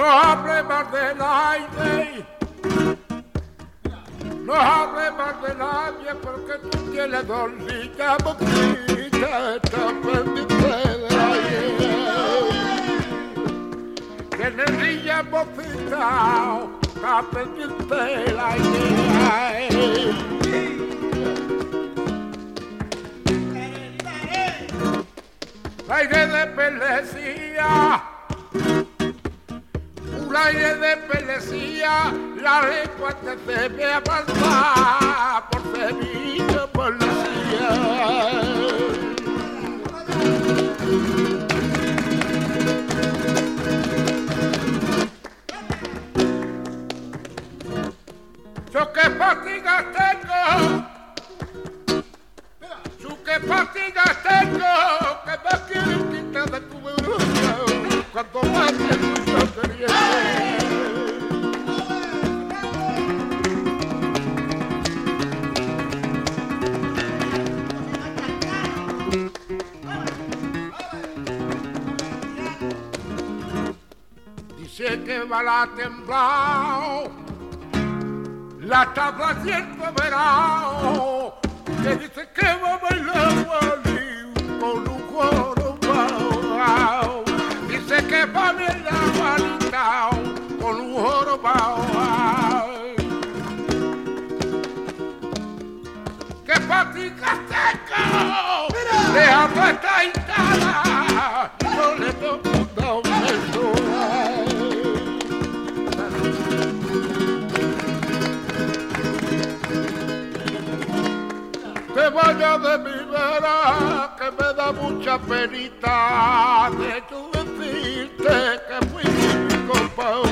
No hable más del aire, no hable más de nadie porque tú tienes dos niñas boquitas, está pendiente del aire. Tienes niñas boquitas, está pendiente del aire. Aire de pelecía, un aire de pelecía, la lengua te debe avanzar por Sevilla, pelecía. Yo que fatigas tengo, yo que fatigas tengo, que me quieren quitar de tu memoria, cuando más te escucho quería. Dice que va la temblao, la tabla siento verao, que dice que va a bailar Gualí con un coro bao. Dice que va a bailar Gualita con un coro bao. Que fatiga tengo, déjame esta instalada, no le toco un beso. Te vaya de mi vera, que me da mucha penita de tu decirte que fui mi compa.